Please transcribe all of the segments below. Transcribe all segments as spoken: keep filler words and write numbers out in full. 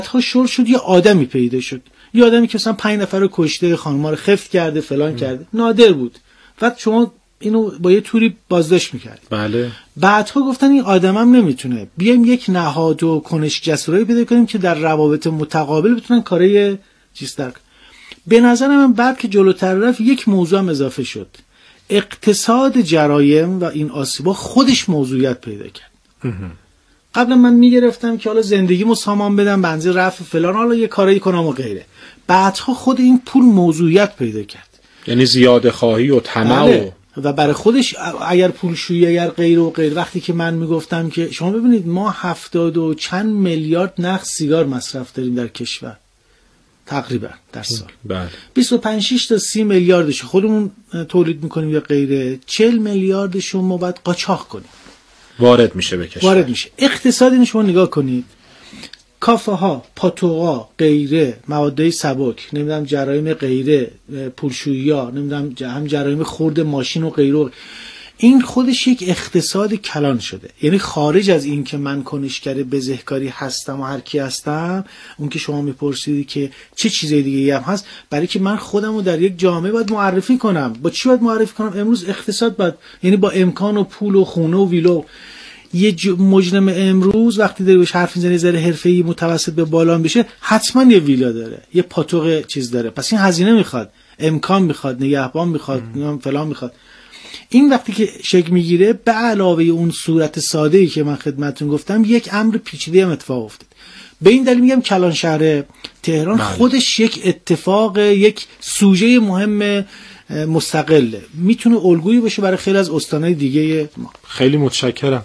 تا شور شد یه آدمی پیدا شد، یه آدمی که مثلا پنج نفر رو کشته، خانم‌ها رو خفت کرده، فلان کرده، نادر بود. بعد شما اینو با یه توری بازداشت می‌کردید. بله. بعدها گفتن این آدمم نمیتونه، بیایم یک نهاد و کنش جسورایی پیدا کنیم که در روابط متقابل بتونن کارای چیز در. به نظر من بعد که جلوتر رفت یک موضوع هم اضافه شد. اقتصاد جرایم و این آسیبا خودش موضوعیت پیدا کرد. قبلا من میگرفتم که حالا زندگیمو سامان بدم، بنزین رفع فلان، حالا یه کاری کنم و غیره. بعدها خود این پول موضوعیت پیدا کرد. یعنی زیاده خواهی و طمع و و برای خودش اگر پولشویی اگر غیر و غیر. وقتی که من میگفتم که شما ببینید ما هفتاد و چند میلیارد نخ سیگار مصرف داریم در کشور تقریبا در سال. بله. بیست و پنج شش تا سی میلیاردش خودمون تولید میکنیم یا غیره، چهل میلیاردش رو ما باید قاچاق کنیم، وارد میشه به کشور. وارد میشه. اقتصاد اینو شما نگاه کنید، کافه ها، پاتوقا، غیره، موادهای سبک، نمیدونم جرایم غیره، پولشویی ها، نمیدونم هم جرایم خرد ماشین و غیره، این خودش یک اقتصاد کلان شده. یعنی خارج از این که من کنشگر بزهکاری هستم و هر کی هستم، اون که شما میپرسیدی که چه چیزای دیگه هم هست، برای که من خودم رو در یک جامعه باید معرفی کنم. با چی باید معرفی کنم؟ امروز اقتصاد باید، یعنی با امکان و پول و خونه و ویلو. یه مجرم امروز وقتی داری بهش حرف میزنی ذره حرفه‌ای متوسط به بالا بشه، حتما یه ویلا داره، یه پاتوق چیز داره. پس این هزینه میخواد، امکان میخواد، نگهبان میخواد، فلان میخواد. این وقتی که شکل میگیره، به علاوه اون صورت ساده‌ای که من خدمتتون گفتم، یک امر پیچیده هم اتفاق افتاد. به این دلیل میگم کلان شهر تهران بله. خودش یک اتفاق، یک سوژه مهم مستقله، میتونه الگویی باشه برای خیلی از استان‌های دیگه ما. خیلی متشکرم.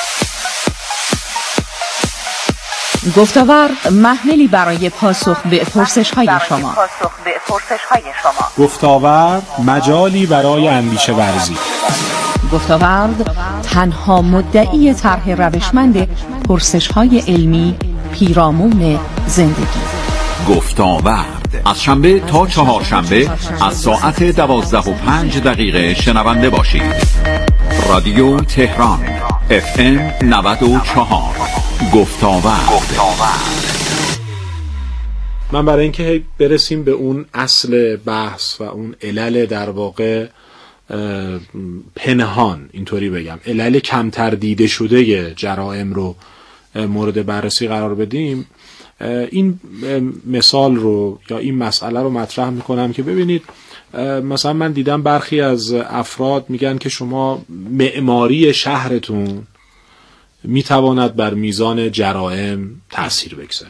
گفتاور محملی برای پاسخ به پرسش‌های شما. گفتاور مجالی برای اندیشه ورزی. گفتاورد تنها مدعی طرح روشمند پرسش‌های علمی پیرامون زندگی. گفتاورد از شنبه تا چهارشنبه از ساعت دوازده و پنج دقیقه شنونده باشید. رادیو تهران اف ام نود و چهار. گفتاورد. من برای اینکه برسیم به اون اصل بحث و اون علل در واقع پنهان، اینطوری بگم، علل کمتر دیده شده جرائم رو مورد بررسی قرار بدیم، این مثال رو یا این مسئله رو مطرح میکنم که ببینید، مثلا من دیدم برخی از افراد میگن که شما معماری شهرتون میتواند بر میزان جرائم تأثیر بگذاره.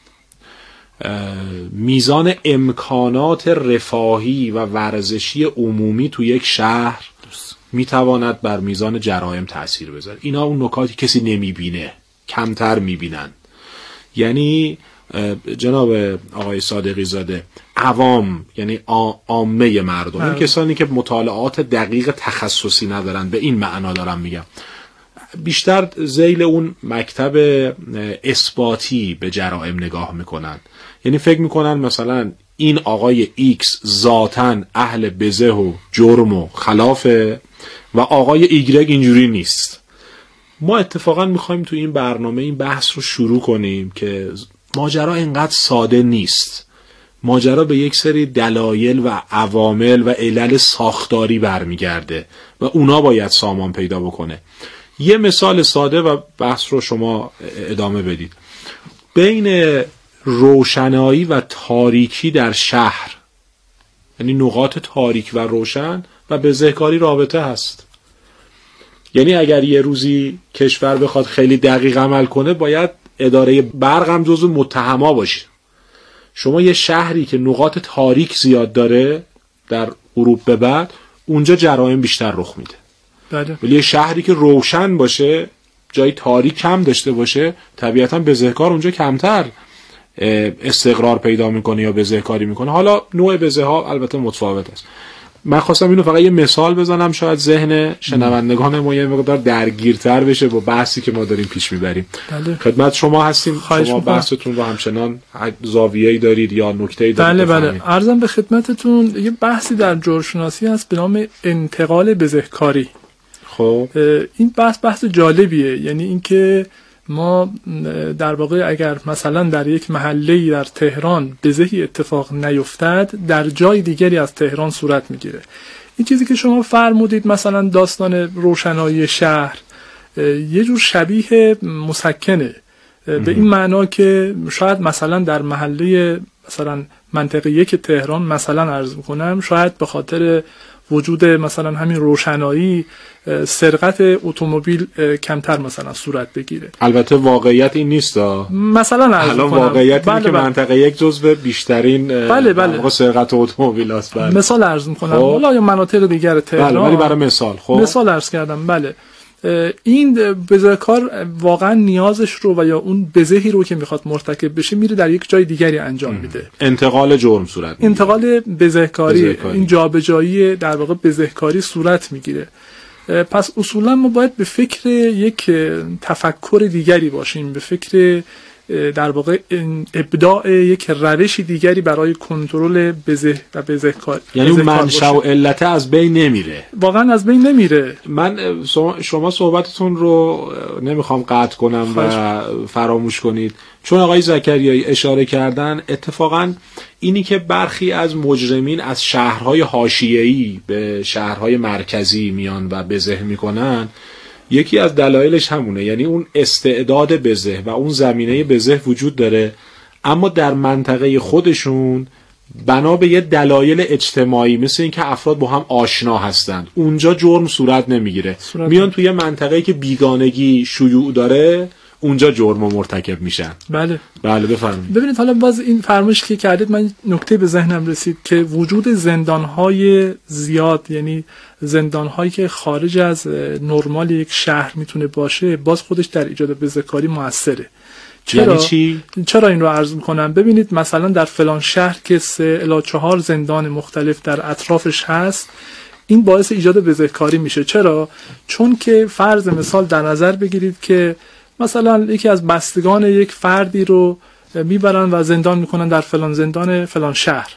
میزان امکانات رفاهی و ورزشی عمومی تو یک شهر میتواند بر میزان جرائم تأثیر بذاره. اینا اون نکاتی کسی نمیبینه، کمتر میبینن. یعنی جناب آقای صادقی زاده، عوام یعنی عامه مردم، این کسانی که مطالعات دقیق تخصصی ندارن، به این معنا دارم میگم، بیشتر ذیل اون مکتب اثباتی به جرائم نگاه میکنن. یعنی فکر میکنن مثلا این آقای ایکس ذاتاً اهل بزه و جرم و خلافه و آقای ایگرگ اینجوری نیست. ما اتفاقا میخوایم تو این برنامه این بحث رو شروع کنیم که ماجرا اینقدر ساده نیست. ماجرا به یک سری دلایل و عوامل و علل ساختاری برمیگرده و اونا باید سامان پیدا بکنه. یه مثال ساده و بحث رو شما ادامه بدید. بین روشنایی و تاریکی در شهر، یعنی نقاط تاریک و روشن و بزهکاری، رابطه هست. یعنی اگر یه روزی کشور بخواد خیلی دقیق عمل کنه، باید اداره برق هم جزو متهما باشه. شما یه شهری که نقاط تاریک زیاد داره در غروب به بعد، اونجا جرایم بیشتر رخ میده. بله. ولی یه شهری که روشن باشه، جای تاریک کم داشته باشه، طبیعتاً بزهکار اونجا کمتر استقرار پیدا میکنه یا بزهکاری میکنه. حالا نوع بزه ها البته متفاوت است. من خواستم اینو فقط یه مثال بزنم، شاید ذهن شنوندگان ما یه مقدار درگیرتر بشه با بحثی که ما داریم پیش میبریم. بله. خدمت شما هستیم. شما بحثتون رو همچنان زاویه‌ای دارید یا نکته‌ای دارید؟ بله بله، عرضم به خدمتتون یه بحثی در جرم‌شناسی هست به نام انتقال بزهکاری. خب این بحث بحث جالبیه. یعنی اینکه ما در واقع اگر مثلا در یک محله در تهران بزهی اتفاق نیفتد، در جای دیگری از تهران صورت میگیره. این چیزی که شما فرمودید مثلا داستان روشنایی شهر یه جور شبیه مسکنه، به این معنا که شاید مثلا در محله مثلا منطقه یک تهران مثلا عرض میکنم، شاید به خاطر وجود مثلا همین روشنایی سرقت اتومبیل کمتر مثلا صورت بگیره. البته واقعیت این نیست ها. مثلا عرض الان میکنم واقعیت بله اینه که بله. منطقه یک جزو بیشترین بله بله. سرقت اتومبیل است. بله. مثال عرض میکنم خب. حالا یا مناطق دیگر تهران. بله ولی برای مثال خب مثال عرض کردم. بله این بزهکار واقعا نیازش رو و یا اون بزهی رو که میخواد مرتکب بشه میره در یک جای دیگری انجام میده. انتقال جرم صورت میگیره. انتقال بزهکاری, بزهکاری. این جابجایی در واقع بزهکاری صورت میگیره. پس اصولا ما باید به فکر یک تفکر دیگری باشیم، به فکر در واقع ابداع یک روش دیگری برای کنترل بزه و بزهکار. یعنی اون منشأ و علت از بین نمیره، واقعا از بین نمیره. من شما صحبتتون رو نمیخوام قطع کنم و فراموش کنید، چون آقای زکریایی اشاره کردن اتفاقا اینی که برخی از مجرمین از شهرهای حاشیه‌ای به شهرهای مرکزی میان و بزه میکنن، یکی از دلایلش همونه، یعنی اون استعداد بزه و اون زمینه بزه وجود داره، اما در منطقه خودشون بنا به یه دلایل اجتماعی مثل این که افراد با هم آشنا هستند اونجا جرم صورت نمیگیره، میان توی یه منطقه‌ای که بیگانگی شیوع داره اونجا جرم مرتکب میشن. بله بله بفرمایید. ببینید حالا باز این فرمایش که کردید من نکته به ذهنم رسید که وجود زندان‌های زیاد، یعنی زندان‌هایی که خارج از نرمال یک شهر میتونه باشه، باز خودش در ایجاد بزهکاری موثره. چرا؟ یعنی چی؟ چرا این رو عرض میکنم؟ ببینید مثلا در فلان شهر که سه الی چهار زندان مختلف در اطرافش هست، این باعث ایجاد بزهکاری میشه. چرا؟ چون که فرض مثال در نظر بگیرید که مثلا یکی از بستگان یک فردی رو میبرن و زندان میکنن در فلان زندان فلان شهر.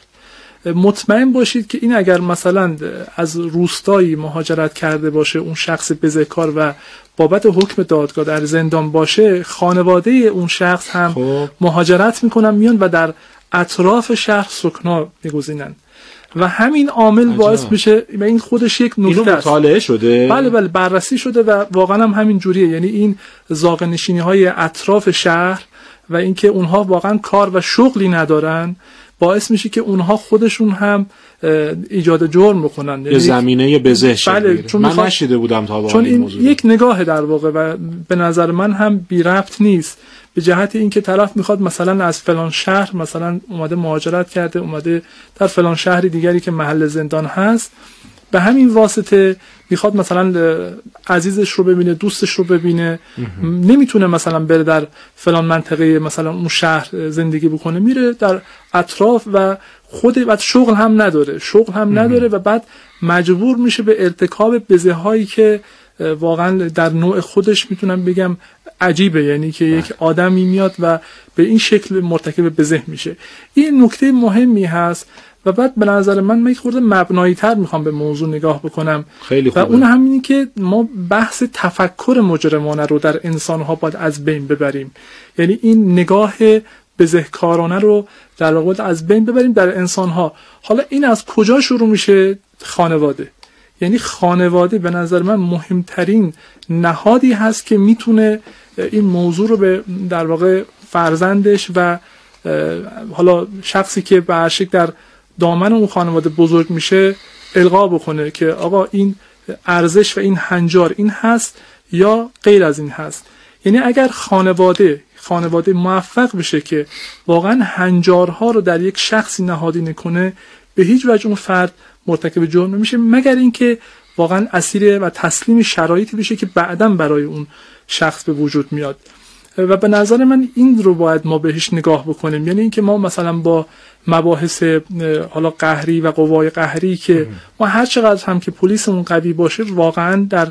مطمئن باشید که این اگر مثلا از روستایی مهاجرت کرده باشه اون شخص بزهکار و بابت حکم دادگاه در زندان باشه، خانواده اون شخص هم خوب. مهاجرت میکنن میان و در اطراف شهر سکنا میگزینن و همین عامل عجب. باعث میشه و این خودش یک نکته است. اینو مطالعه شده؟ بله بله بررسی شده و واقعا هم همین جوریه. یعنی این زاغ نشینی های اطراف شهر و اینکه اونها واقعا کار و شغلی ندارن باعث میشه که اونها خودشون هم ایجاد جرم بکنن. یه زمینه بزه شده. بله چون من نشیده بودم تا چون این موضوع. یک نگاه در واقع و به نظر من هم بی ربط نیست، به جهت اینکه طرف میخواد مثلا از فلان شهر مثلا اومده مهاجرت کرده، اومده در فلان شهری دیگری که محل زندان هست، به همین واسطه میخواد مثلا عزیزش رو ببینه، دوستش رو ببینه، نمیتونه مثلا بره در فلان منطقه مثلا اون شهر زندگی بکنه، میره در اطراف و خود بعد شغل هم نداره شغل هم نداره و بعد مجبور میشه به ارتکاب بزه هایی که واقعا در نوع خودش میتونم بگم عجیبه. یعنی که یک آدمی میاد و به این شکل مرتکب بزه میشه. این نکته مهمی هست و بعد به نظر من من یک خورده مبنایی تر میخوام به موضوع نگاه بکنم. خیلی خوبه. و اون همینی که ما بحث تفکر مجرمانه رو در انسانها باید از بین ببریم. یعنی این نگاه بزهکارانه رو در واقع از بین ببریم در انسانها. حالا این از کجا شروع میشه؟ خانواده. یعنی خانواده به نظر من مهمترین نهادی هست که میتونه این موضوع رو به در واقع فرزندش و حالا شخصی که به هر شکل در دامن اون خانواده بزرگ میشه القا بکنه که آقا این ارزش و این هنجار این هست یا غیر از این هست. یعنی اگر خانواده خانواده موفق بشه که واقعا هنجارها رو در یک شخصی نهادینه کنه، به هیچ وجه اون فرد مرتکب جرم نمیشه مگر اینکه واقعا اسیر و تسلیم شرایطی بشه که بعداً برای اون شخص به وجود میاد. و به نظر من این رو باید ما بهش نگاه بکنیم. یعنی اینکه ما مثلا با مباحث حالا قهری و قوای قهری که ما هر چقدر هم که پلیسمون قوی باشه واقعا در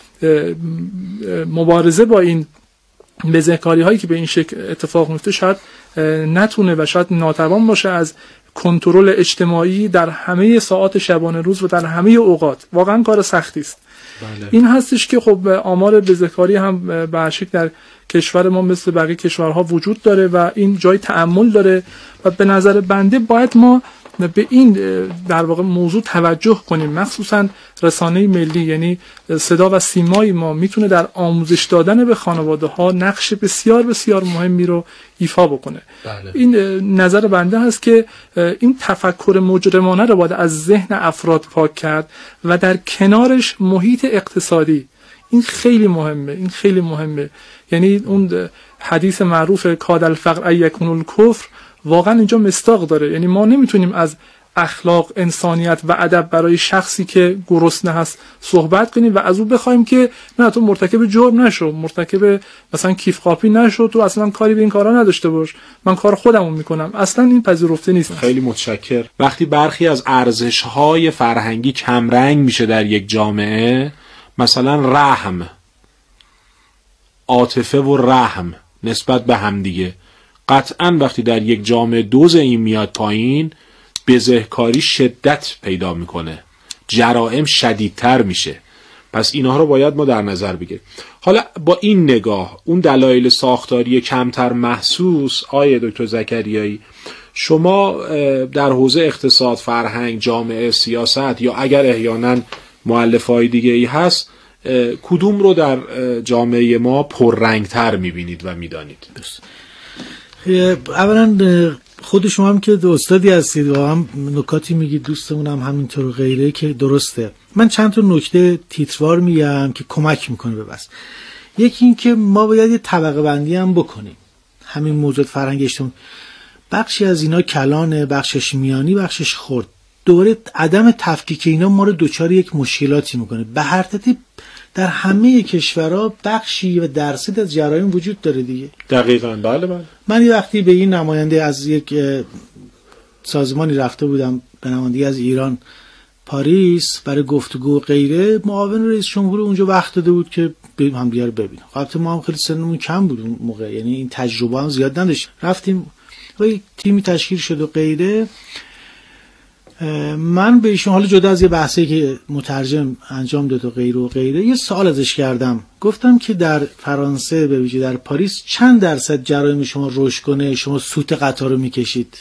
مبارزه با این بزهکاری هایی که به این شکل اتفاق میفته شاید نتونه و شاید ناتوان باشه از کنترل اجتماعی در همه ساعات شبانه روز و در همه اوقات. واقعا کار سختی است. بله. این هستش که خب آمار بزهکاری هم به هر شکل در کشور ما مثل بقیه کشورها وجود داره و این جای تأمل داره و به نظر بنده باید ما به این در واقع موضوع توجه کنیم. مخصوصا رسانه ملی یعنی صدا و سیمای ما میتونه در آموزش دادن به خانواده ها نقش بسیار بسیار مهمی رو ایفا بکنه. بله. این نظر بنده هست که این تفکر مجرمانه رو باید از ذهن افراد پاک کرد و در کنارش محیط اقتصادی، این خیلی مهمه. این خیلی مهمه. یعنی اون حدیث معروف کاد الفقر ان یکون الکفر واقعا اینجا مصداق داره. یعنی ما نمیتونیم از اخلاق، انسانیت و ادب برای شخصی که گرسنه هست صحبت کنیم و از او بخوایم که نه تو مرتکب جرم نشو، مرتکب مثلا کیف قاپی نشو، تو اصلا کاری به این کارا نداشته باش، من کار خودمو میکنم. اصلا این پذیرفته نیست. خیلی متشکر. وقتی برخی از ارزش‌های فرهنگی کمرنگ میشه در یک جامعه، مثلا رحم، عاطفه و رحم نسبت به همدیگه، قطعاً وقتی در یک جامعه دوز این میاد پایین، بزهکاری شدت پیدا میکنه، جرائم شدیدتر میشه. پس اینها رو باید ما در نظر بگیریم. حالا با این نگاه، اون دلایل ساختاری کمتر محسوس، آیه دکتر زکریایی، شما در حوزه اقتصاد، فرهنگ، جامعه، سیاست یا اگر احیانا مؤلفه‌های دیگه ای هست، کدوم رو در جامعه ما پررنگتر میبینید و میدانید؟ اولا خود شما هم که استادی هستید و هم نکاتی میگید، دوستمون هم همینطور و غیره که درسته. من چند تا نکته تیتروار میگم که کمک میکنه به بس. یکی این که ما باید یه طبقه بندی هم بکنیم. همین موضوع فرهنگ اجتماعی، بخشی از اینا کلانه، بخشش میانی، بخشش خرد. دوره عدم تفکیک اینا ما رو دوچار یک مشکلاتی میکنه. به هر ترتیب در همه کشورها بخشی و درصد از جرایم وجود داره دیگه. دقیقاً. بله بله. من یه وقتی به این نماینده از یک سازمانی رفته بودم، به نمایندگی از ایران پاریس برای گفتگو و غیره، معاون رئیس جمهور اونجا وقت داده بود که هم دیگه رو ببینیم. البته ما هم خیلی سنمون کم بود اون موقع، یعنی این تجربه هم زیاد نداشتیم. رفتیم و یک تیمی تشکیل شد و غیره. من به ایشون، حالا جدا از یه بحثی که مترجم انجام داد و غیره و غیره، یه سوال ازش کردم. گفتم که در فرانسه، به ویژه در پاریس، چند درصد جرایم شما رشد کنه شما سوت قطار رو میکشید؟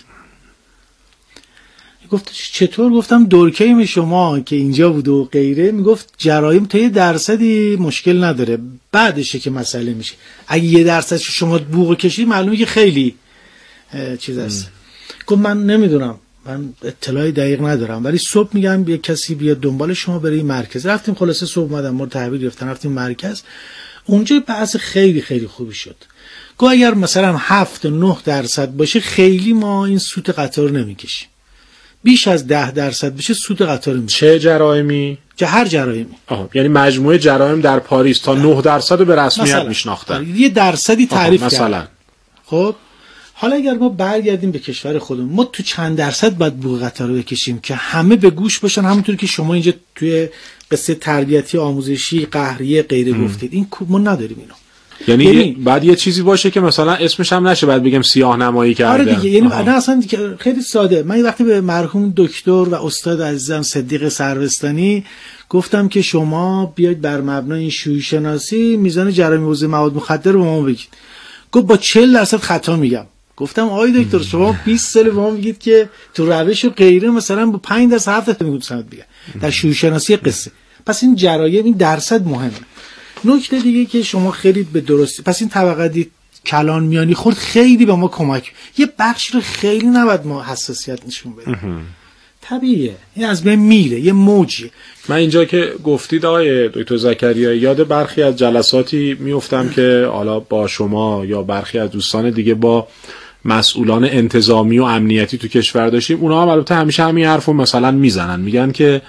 گفت چطور؟ گفتم دورکیم شما که اینجا بود و غیره میگفت جرایم تا یه درصدی مشکل نداره، بعدشه که مسئله میشه. اگه یه درصد شما بوق کشید معلومه که خیلی چیز است. گفت من نمیدونم، من اطلاعی دقیق ندارم، ولی صبح میگم یه کسی بیاد دنبال شما بره مرکز. رفتیم، خلاصه صبح اومدم، ما تحویل گرفتن، رفتیم مرکز. اونجا بحث خیلی خیلی خوبی شد. گفت اگر مثلا هفت نه درصد باشه خیلی ما این سوت قطار رو نمیکشیم. بیش از ده درصد بشه سوت قطار میشه. چه جرائمی؟ چه هر جرائمی. آها، یعنی مجموعه جرایم در پاریس تا نه درصد رو به رسمیت میشناختن. یه درصدی تعریف کردن. مثلا. خب حالا اگر ما برگردیم به کشور خودمون، ما تو چند درصد باید بوق قطار رو بکشیم که همه به گوش باشن، همونطور که شما اینجا توی قصه تربیتی، آموزشی، قهریه غیره گفتید. این ما نداریم اینو. یعنی, یعنی بعد یه چیزی باشه که مثلا اسمش هم نشه بعد بگم سیاه نمایی کرده. آره دیگه، یعنی نه اصلا خیلی ساده. من وقتی به مرحوم دکتر و استاد عزیزم صدیق سروستانی گفتم که شما بیاید بر مبنای این شیوع شناسی میزان جرایم حوزه مواد مخدر رو به ما بگید. گفت با چهل درصد خطا میگم. گفتم آقای دکتر شما بیست سال به ما میگید که تو روش و غیره مثلا با پنج درصد هفت میگید سند بگم در شیوع شناسی قصه. پس این جرایم، این درصد مهمه. نکته دیگه که شما خیلی به درستی، پس این طبقه دید کلان میانی خورد خیلی به ما کمک، یه بخش رو خیلی نباید ما حساسیت نشون بدیم. طبیعیه، این از بین میره، یه موجیه. من اینجا که گفتید آقای دکتر زکریایی، یاد برخی از جلساتی میافتم که حالا با شما یا برخی از دوستان دیگه با مسئولان انتظامی و امنیتی تو کشور داشتیم. اونا هم البته همیشه همین حرفو مثلا میزنن، میگن که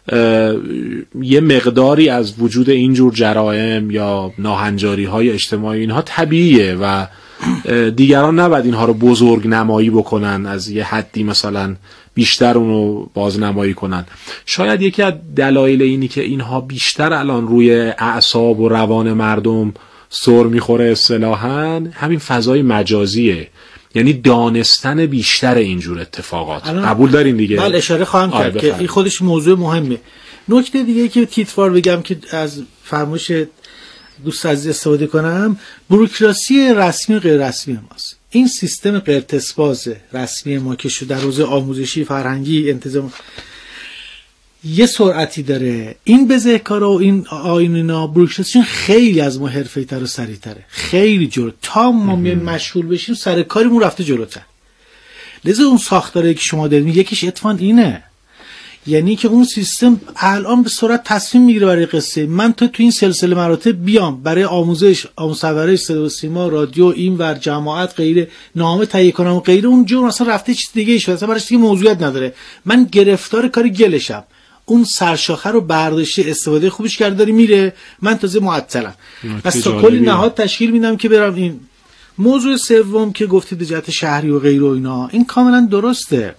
یه مقداری از وجود اینجور جرائم یا ناهنجاری های اجتماعی اینها طبیعیه و دیگران نباید اینها رو بزرگ نمایی بکنن، از یه حدی مثلا بیشتر اونو بازنمایی کنن. شاید یکی از دلایل اینی که اینها بیشتر الان روی اعصاب و روان مردم سر میخوره اصطلاحاً همین فضای مجازیه. یعنی دانستن بیشتر اینجور اتفاقات. قبول دارین دیگه؟ بله اشاره خواهم کرد که این خودش موضوع مهمه. نکته دیگه که تیتوار بگم که از فرمایش دوست عزیز استفاده کنم، بوروکراسی رسمی و غیر رسمی ماست. این سیستم قرتسباز رسمی ما که شده در حوزه آموزشی، فرهنگی، انتظام یه سرعتی داره. این بزهکارا و این آیینینا بوروکراسیشون خیلی از ما حرفه‌ای‌تر و سریع‌تره، خیلی جلو. تا ما مشغول بشیم سر کاریمون رفته جلوتر. لذا اون ساختاری که شما دارید یکیش اتفاقاً اینه، یعنی که اون سیستم الان به سرعت تصمیم میگیره برای قصه من تو تو این سلسله مراتب بیام برای آموزش، آموزش صدا و سیما، رادیو، این ور جماعت، غیره، نامه تهیه کنم و غیره. اونجا مثلا رفته چیز دیگه شده، اصلا براش دیگه موضوعیت نداره. من گرفتار کار گلشم، اون سرشاخه رو برداشته، استفاده خوبش کرده داره میره، من تازه معطلم. پس تا کلی نهاد تشکیل میدم که برم. این موضوع سوم که گفتید به جهت شهری و غیره و اینا، این کاملا درسته.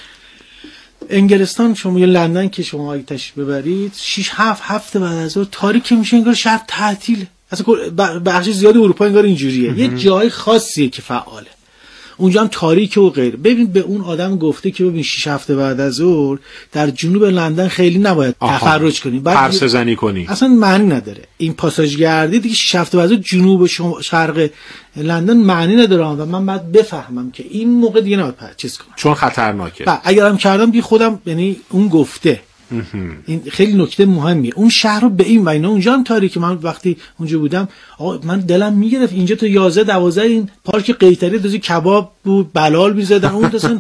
انگلستان، شما یه لندن که شما اگه تشریف ببرید شش هفت هفته بعد از اون تاریک میشه، انگار شهر تعطیله. اصلا بخش زیاد اروپا انگار اینجوریه، یه جای خاصیه که فعاله، اونجا هم تاریکه و غیره. ببین به اون آدم گفته که ببین شش هفته بعد از ظهر در جنوب لندن خیلی نباید تفرج کنی، بعد پرسه زنی کنی، اصلا معنی نداره. این پاساژگردی دیگه شش هفته بعد از ظهر جنوب و شرق لندن معنی نداره و من باید بفهمم که این موقع دیگه نباید چیز کنم چون خطرناکه. بعد اگرم کردم بی خودم، یعنی اون گفته. این خیلی نکته مهمیه. اون شهر رو به این و اینا اونجا هم تاریکه. من وقتی اونجا بودم آقا من دلم میگرفت اینجا تو یازده دوازده این پارک قیطری دوزی کباب بود، بلال میزدن اون اصلا.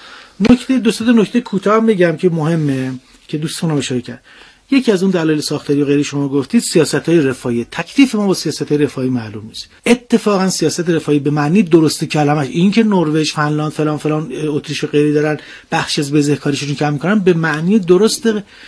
نکته دو سه نکته کوتاه میگم که مهمه که دوستان اشاره کرد. یکی از اون دلایل ساختاری و غیره شما گفتید سیاست‌های رفاهی. تکلیف ما با سیاست‌های رفاهی معلوم نیست. اتفاقا سیاست رفاهی به معنی درست کلمش، این که نروژ، فنلاند، فلان فلان، اتریش و غیره دارن بخش از بزهکاریشون کم می‌کنن، به معنی درست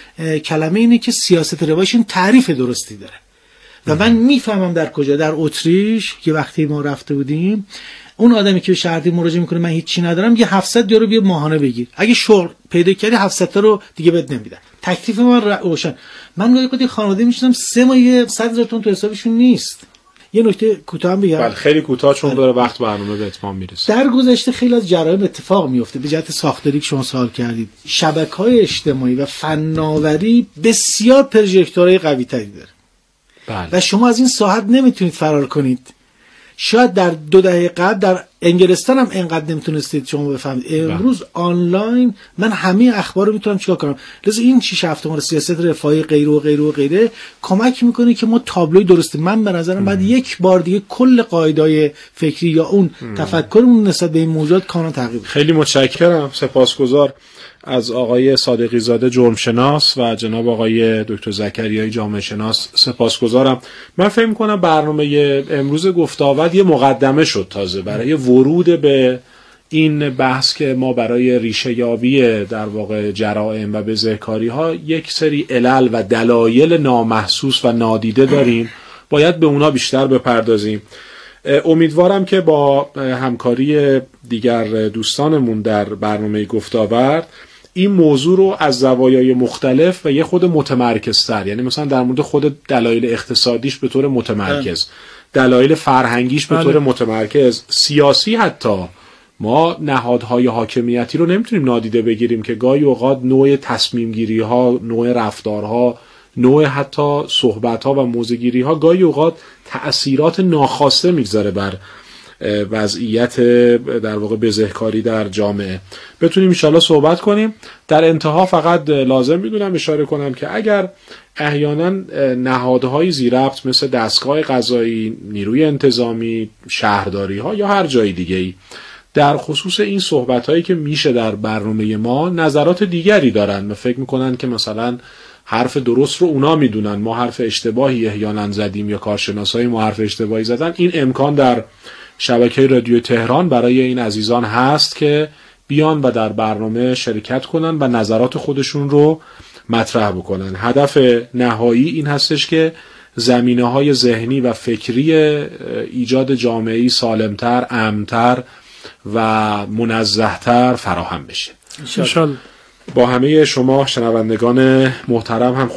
کلمه اینه که سیاست رفاهیشون تعریف درستی داره. و من میفهمم در کجا. در اتریش که وقتی ما رفته بودیم، اون آدمی که به شهرداری مراجعه میکنه من هیچی ندارم، یه هفتصد یورو بیا ماهانه بگیر، اگه شغل پیدا کردی هفتصد تا رو دیگه بد نمیدن. تکلیف من روشن. من گاهی کدی خانواده میشدم سه ماه صد هزار تومان تو حسابشون نیست. یه نکته کوتاه بگم. بله خیلی کوتاه چون داره وقت برنامه به اتمام میرسه. در گذشته خیلی از جرایم اتفاق میفته به جهت ساختاری که شما سوال کردید. شبکه‌های اجتماعی و فناوری بسیار پروژکتورهای قوی تری داره. بله. و شما از این ساحت نمیتونید فرار کنید. شاید در دو دهه قبل در انگلستان هم اینقدر نمیتونستید شما بفهمید. امروز آنلاین من همه اخبار رو میتونم چیکار کنم. لذا این شش هفته ما سیاست رفاهی غیر و غیر و غیره کمک میکنه که ما تابلوی درسته. من به نظرم بعد یک بار دیگه کل قاعده‌های فکری یا اون تفکرمون نسبت به این موضوعات کاملا تغییر. خیلی متشکرم. سپاسگزار از آقای صادقی زاده جرمشناس و جناب آقای دکتر زکریایی جامعه شناس سپاسگزارم. من فکر می‌کنم برنامه امروز گفت‌وآورد یه مقدمه شد تازه برای ورود به این بحث که ما برای ریشه یابی در واقع جرائم و بزهکاری‌ها یک سری علل و دلایل نامحسوس و نادیده داریم، باید به اونا بیشتر بپردازیم. امیدوارم که با همکاری دیگر دوستانمون در برنامه گفت‌وآورد این موضوع رو از زوایای مختلف و یه خود متمرکزتر، یعنی مثلا در مورد خود دلایل اقتصادیش به طور متمرکز، دلایل فرهنگیش به طور متمرکز، سیاسی حتی، ما نهادهای حاکمیتی رو نمیتونیم نادیده بگیریم که گاهی اوقات نوع تصمیم گیری ها، نوع رفتارها، نوع حتی صحبت ها و موضع گیری ها گاهی اوقات تأثیرات ناخواسته میگذاره بر وضعیت در واقع بزهکاری در جامعه. بتونیم ان شاءالله صحبت کنیم. در انتها فقط لازم میدونم اشاره کنم که اگر احیانا نهادهای ذی‌ربط مثل دستگاه قضایی، نیروی انتظامی، شهرداری ها یا هر جای دیگه‌ای در خصوص این صحبت‌هایی که میشه در برنامه ما نظرات دیگری دارن و فکر میکنن که مثلا حرف درست رو اونا میدونن، ما حرف اشتباهی احیانا زدیم یا کارشناسای ما حرف اشتباهی زدن، این امکان در شبکه رادیو تهران برای این عزیزان هست که بیان و در برنامه شرکت کنن و نظرات خودشون رو مطرح بکنن. هدف نهایی این هستش که زمینه‌های ذهنی و فکری ایجاد جامعه‌ای سالمتر، امن‌تر و منزه‌تر فراهم بشه. انشالله. با همه شما شنوندگان محترم هم